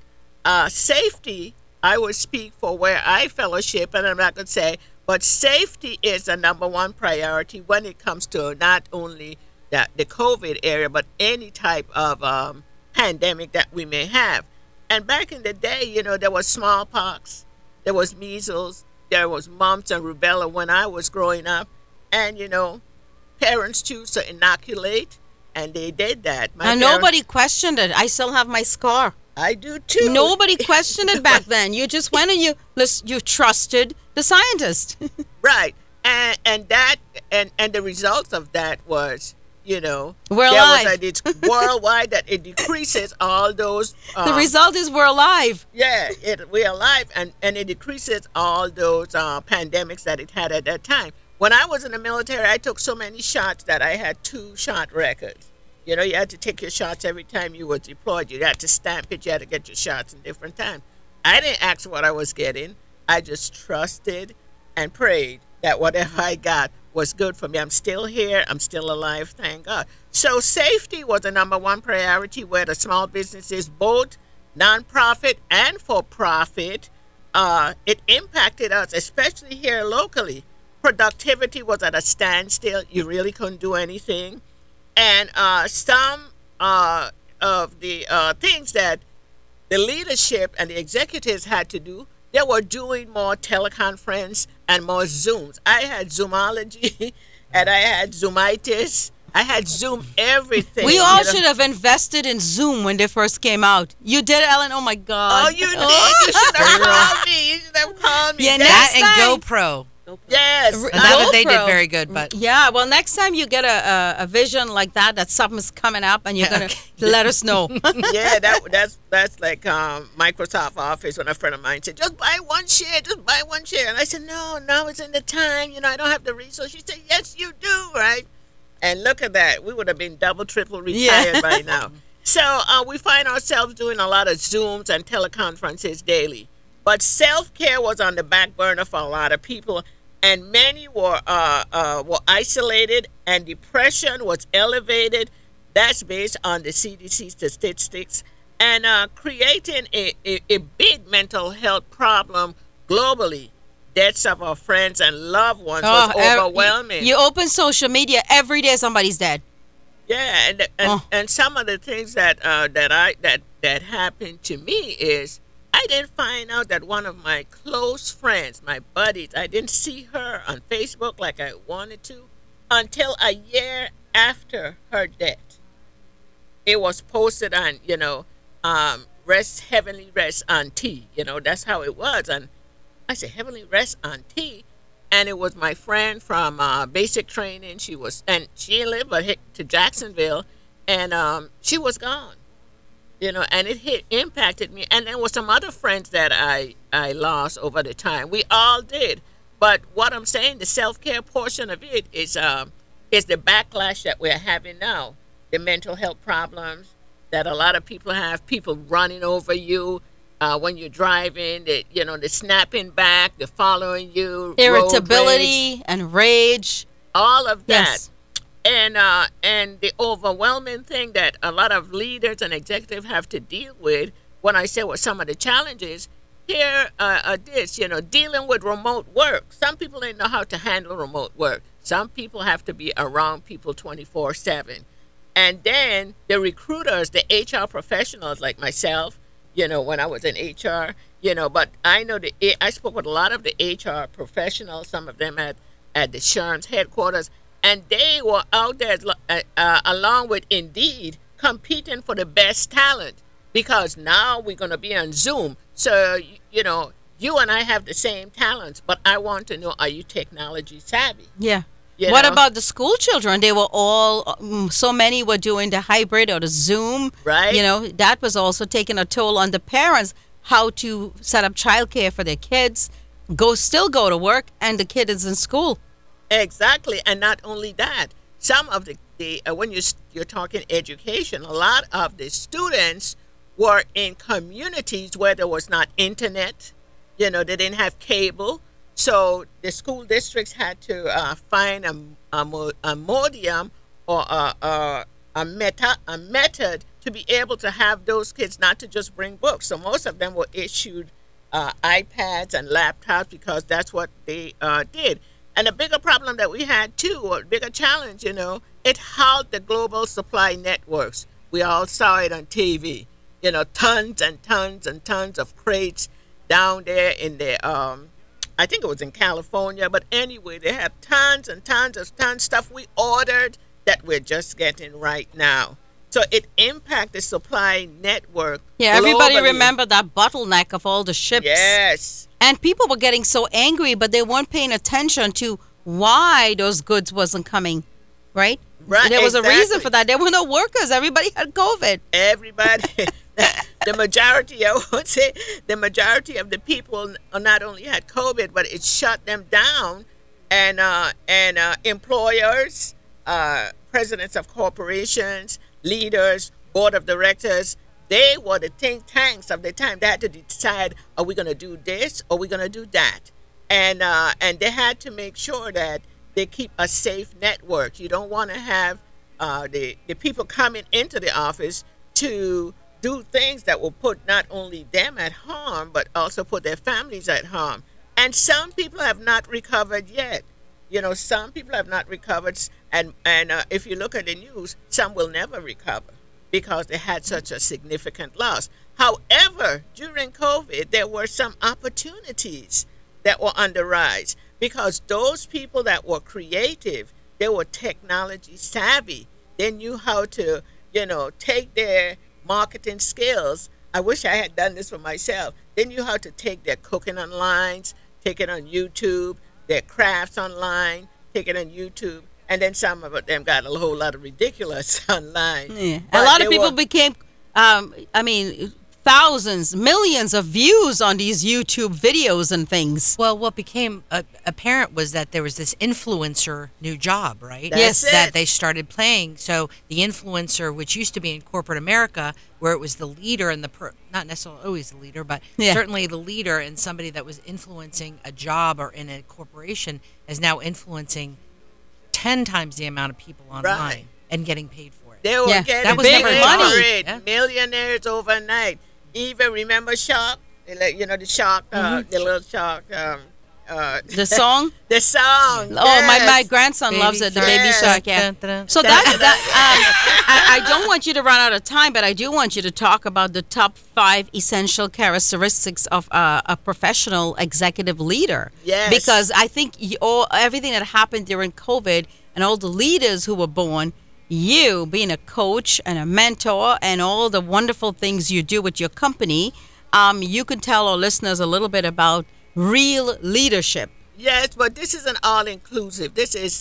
safety, I would speak for where I fellowship, and I'm not going to say, but safety is the number one priority when it comes to not only the COVID area, but any type of pandemic that we may have. And back in the day, there was smallpox, there was measles, there was mumps and rubella when I was growing up. And, parents choose to inoculate, and they did that. And nobody questioned it. I still have my scar. I do too. Nobody questioned it back then. You just went and you trusted the scientist. Right. And the results of that was, we're alive. It's worldwide that it decreases all those. The result is we're alive. Yeah, we're alive, and it decreases all those pandemics that it had at that time. When I was in the military, I took so many shots that I had 2 shot records. You had to take your shots every time you were deployed. You had to stamp it. You had to get your shots in different times. I didn't ask what I was getting. I just trusted and prayed that whatever I got was good for me. I'm still here. I'm still alive. Thank God. So safety was the number one priority where the small businesses, both nonprofit and for profit, it impacted us, especially here locally. Productivity was at a standstill. You really couldn't do anything. And some of the things that the leadership and the executives had to do, they were doing more teleconference and more Zooms. I had Zoomology and I had Zoomitis. I had Zoom everything. We all should have invested in Zoom when they first came out. You did, Ellen? Oh, my God. Oh, you did. You should have called me. You should have called me. Yeah, That next and time. GoPro. Yes. Not that they did GoPro. very good, but Yeah, well, next time you get a vision like that something's coming up and you're going to let us know. Yeah, that's like Microsoft Office when a friend of mine said, just buy one share, And I said, no, now it's in the time. I don't have the resource. She said, yes, you do, right? And look at that. We would have been double, triple retired by now. So we find ourselves doing a lot of Zooms and teleconferences daily. But self-care was on the back burner for a lot of people, and many were isolated, and depression was elevated. That's based on the CDC statistics, and creating a big mental health problem globally. Deaths of our friends and loved ones was overwhelming. You open social media, every day somebody's dead. Yeah, and some of the things that happened to me is I didn't find out that one of my close friends, my buddies, I didn't see her on Facebook like I wanted to until a year after her death. It was posted on, Heavenly Rest Auntie. That's how it was. And I said, Heavenly Rest Auntie. And it was my friend from basic training. She lived to Jacksonville, and she was gone. And it impacted me. And there were some other friends that I lost over the time. We all did. But what I'm saying, the self-care portion of it is the backlash that we're having now. The mental health problems that a lot of people have, people running over you when you're driving, the snapping back, the following you, Irritability and rage. all of that. Yes. And the overwhelming thing that a lot of leaders and executives have to deal with, when I say what some of the challenges, here are dealing with remote work. Some people didn't know how to handle remote work. Some people have to be around people 24/7. And then the recruiters, the HR professionals like myself, when I was in HR, but I know I spoke with a lot of the HR professionals, some of them at the SHRM's headquarters, and they were out there along with Indeed competing for the best talent, because now we're going to be on Zoom. So, you and I have the same talents, but I want to know, are you technology savvy? Yeah. What about the school children? They were all, so many were doing the hybrid or the Zoom. Right. That was also taking a toll on the parents, how to set up childcare for their kids, still go to work, and the kid is in school. Exactly. And not only that, some of the when you're talking education, a lot of the students were in communities where there was not internet, they didn't have cable. So the school districts had to find a modium or a method to be able to have those kids not to just bring books. So most of them were issued iPads and laptops because that's what they did. And a bigger problem that we had too, or a bigger challenge, it halted the global supply networks. We all saw it on TV. Tons and tons and tons of crates down there in the I think it was in California, but anyway, they had tons and tons of stuff we ordered that we're just getting right now. So it impacted the supply network. Yeah, everybody globally. remember that bottleneck of all the ships. Yes. And people were getting so angry, but they weren't paying attention to why those goods wasn't coming, right? Right. There was a reason exactly. for that. There were no workers. Everybody had COVID. Everybody, the majority, I would say, the majority of the people not only had COVID, but it shut them down. And employers, presidents of corporations, leaders, board of directors, they were the think tanks of the time. They had to decide, are we going to do this or are we going to do that? and they had to make sure that they keep a safe network. You don't want to have the people coming into the office to do things that will put not only them at harm, but also put their families at harm. And some people have not recovered yet. Some people have not recovered, and if you look at the news, some will never recover because they had such a significant loss. However, during COVID, there were some opportunities that were on the rise because those people that were creative, they were technology savvy. They knew how to, take their marketing skills. I wish I had done this for myself. They knew how to take their cooking online, take it on YouTube, their crafts online, take it on YouTube, and then some of them got a whole lot of ridiculous online. Yeah. A lot of people became, thousands, millions of views on these YouTube videos and things. Well, what became apparent was that there was this influencer new job, right? That's it. That they started playing. So the influencer, which used to be in corporate America, where it was the leader and not necessarily always the leader, but certainly the leader and somebody that was influencing a job or in a corporation, is now influencing 10 times the amount of people online and getting paid for it. They were getting that was big never money. Yeah. Millionaires overnight. Even remember Shark? The Shark, the little Shark. The song? The song. Oh, my yes. grandson loves it. The Baby Yes. Shark. Yeah. So I don't want you to run out of time, but I do want you to talk about the top 5 essential characteristics of a professional executive leader. Yes. Because I think everything that happened during COVID and all the leaders who were born, you being a coach and a mentor and all the wonderful things you do with your company, you can tell our listeners a little bit about real leadership. Yes, but this is an all-inclusive. This is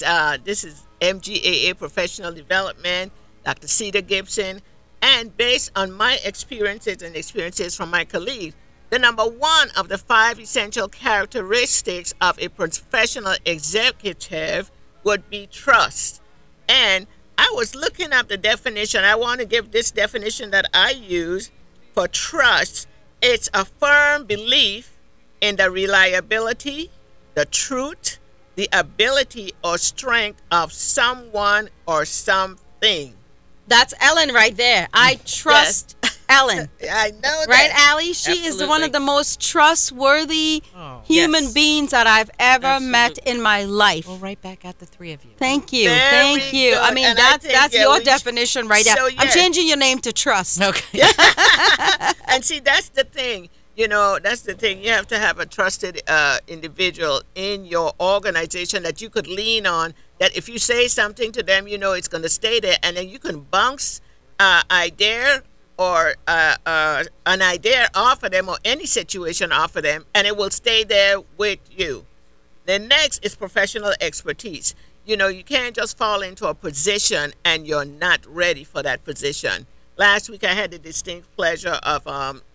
MGAA Professional Development, Dr. Cedar Gibson, and based on my experiences and experiences from my colleagues, the number 1 of the 5 essential characteristics of a professional executive would be trust. And I was looking up the definition. I want to give this definition that I use for trust. It's a firm belief in the reliability, the truth, the ability or strength of someone or something. That's Ellen right there. I trust Ellen. I know that. Right, Allie? She is one of the most trustworthy human Yes. beings that I've ever met in my life. Well, right back at the 3 of you. Thank you. Very Thank you. good. I mean, And I that's think, your we- definition right there. So, I'm yes. changing your name to Trust. Okay. And see, that's the thing. That's the thing. You have to have a trusted individual in your organization that you could lean on, that if you say something to them, it's going to stay there. And then you can bounce idea or an idea off of them or any situation off of them, and it will stay there with you. The next is professional expertise. You can't just fall into a position and you're not ready for that position. Last week, I had the distinct pleasure of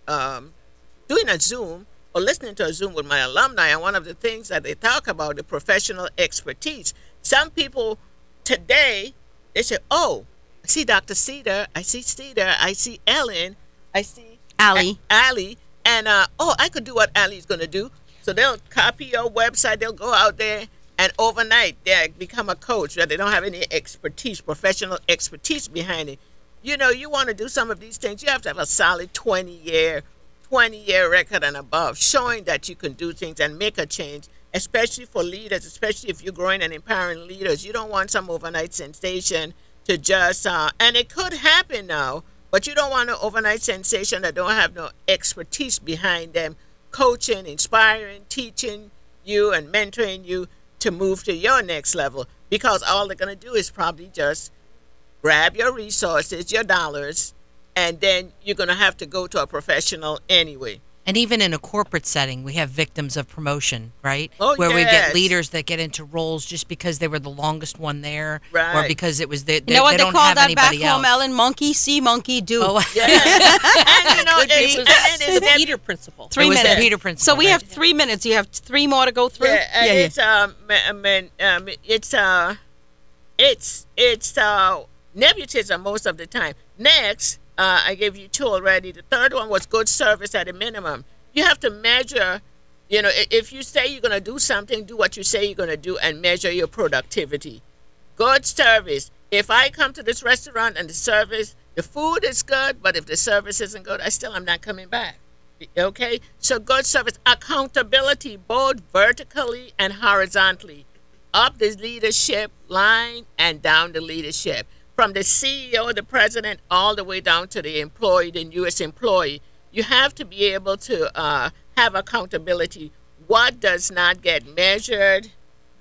doing a Zoom or listening to a Zoom with my alumni, and one of the things that they talk about, the professional expertise. Some people today, they say, oh, I see Dr. Cedar, I see Cedar, I see Ellen, I see Allie. Allie, and I could do what Allie's going to do. So they'll copy your website, they'll go out there, and overnight they become a coach where they don't have any expertise, professional expertise behind it. You want to do some of these things, you have to have a solid 20-year record and above, showing that you can do things and make a change, especially for leaders, especially if you're growing and empowering leaders. You don't want some overnight sensation to just, and it could happen now, but you don't want an overnight sensation that don't have no expertise behind them, coaching, inspiring, teaching you and mentoring you to move to your next level, because all they're going to do is probably just grab your resources, your dollars, and then you're going to have to go to a professional anyway. And even in a corporate setting, we have victims of promotion, right? Oh, Where we yes. get leaders that get into roles just because they were the longest one there, or Right. because it was You know what they don't call have that back anybody home, else. Ellen? Monkey see, monkey do. Oh, Yeah. And It was the it's Peter principle. 3 it was the minutes. Peter principle, So we right? have 3 minutes. You have 3 more to go through? yeah, and it's nepotism most of the time. Next, I gave you 2 already. The third one was good service at a minimum. You have to measure You know, if you say you're going to do something, do what you say you're going to do and measure your productivity. Good service. If I come to this restaurant and the food is good, but if the service isn't good, I'm not coming back. Okay? So good service. Accountability, both vertically and horizontally. Up the leadership line and down the leadership. From the CEO, the president, all the way down to the employee, the newest employee. You have to be able to have accountability. What does not get measured,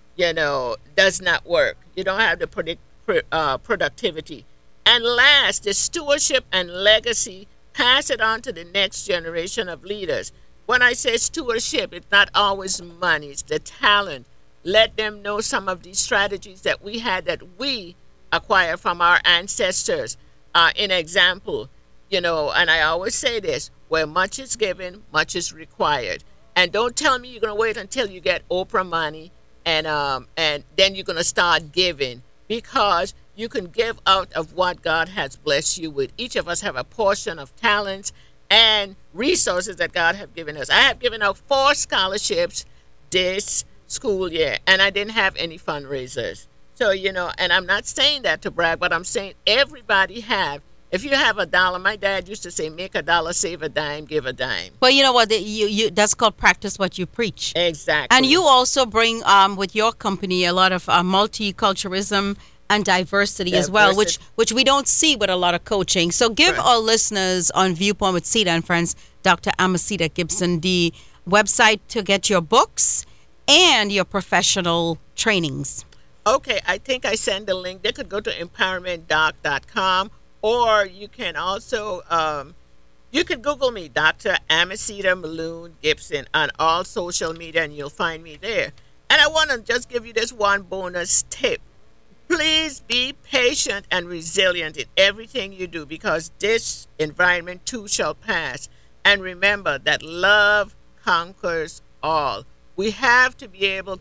does not work. You don't have the productivity. And last, the stewardship and legacy, pass it on to the next generation of leaders. When I say stewardship, it's not always money, it's the talent. Let them know some of these strategies that we had that we acquired from our ancestors. In example, and I always say this, where much is given, much is required. And don't tell me you're going to wait until you get Oprah money and then you're going to start giving, because you can give out of what God has blessed you with. Each of us have a portion of talents and resources that God have given us. I have given out 4 scholarships this school year, and I didn't have any fundraisers. So, and I'm not saying that to brag, but I'm saying everybody have. If you have $1, my dad used to say, make $1, save a dime, give a dime. Well, you know what? You that's called practice what you preach. Exactly. And you also bring with your company a lot of multiculturalism and diversity as well, which we don't see with a lot of coaching. So give our listeners on Viewpoint with Sita and Friends, Dr. Amasita Gibson, the website to get your books and your professional trainings. Okay, I think I sent the link. They could go to empowermentdoc.com, or you can also you can Google me, Dr. Amasita Maloon Gibson, on all social media, and you'll find me there. And I want to just give you this one bonus tip. Please be patient and resilient in everything you do, because this environment too shall pass. And remember that love conquers all. We have to be able,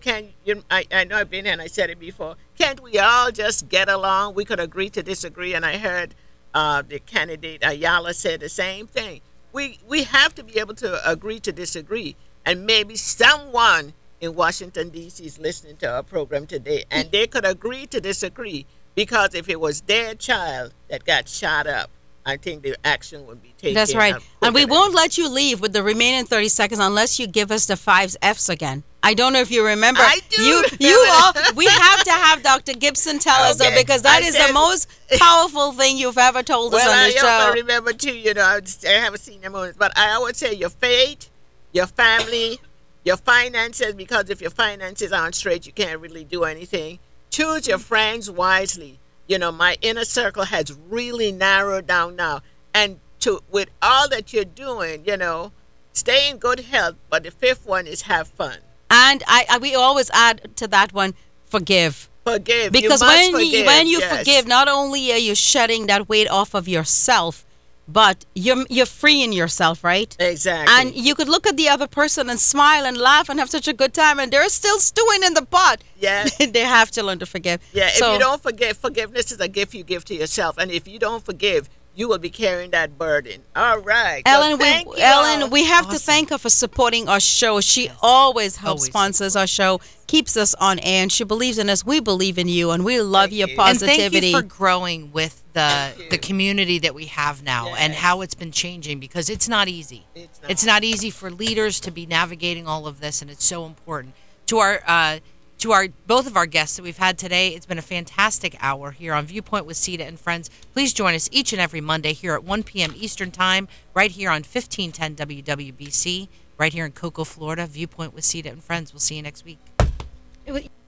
I know I've been here and I said it before, can't we all just get along? We could agree to disagree, and I heard the candidate Ayala said the same thing. We have to be able to agree to disagree, and maybe someone in Washington, D.C. is listening to our program today, and they could agree to disagree, because if it was their child that got shot up, I think the action would be taken. That's right. And we won't let you leave with the remaining 30 seconds unless you give us the 5 F's again. I don't know if you remember. I do. We have to have Dr. Gibson tell us, though, because that is the most powerful thing you've ever told us on the show. I remember, too, I haven't seen your moments, but I always say your faith, your family, your finances, because if your finances aren't straight, you can't really do anything. Choose your friends wisely. My inner circle has really narrowed down now. And with all that you're doing, stay in good health. But the 5th one is have fun. And we always add to that one, forgive. Forgive. Because when you forgive, not only are you shedding that weight off of yourself, but you're freeing yourself, right? Exactly. And you could look at the other person and smile and laugh and have such a good time, and they're still stewing in the pot. Yeah. They have to learn to forgive. Yeah, if you don't forgive, forgiveness is a gift you give to yourself. And if you don't forgive, you will be carrying that burden. All right. Ellen, we have to thank her for supporting our show. She always helps sponsors our show, keeps us on air, and she believes in us. We believe in you, and we love your positivity. And thank you for growing with the community that we have now and how it's been changing, because it's not easy. It's not easy for leaders to be navigating all of this, and it's so important. To our both of our guests that we've had today, it's been a fantastic hour here on Viewpoint with Sita and Friends. Please join us each and every Monday here at 1 p.m. Eastern Time, right here on 1510 WWBC, right here in Cocoa, Florida. Viewpoint with Sita and Friends. We'll see you next week.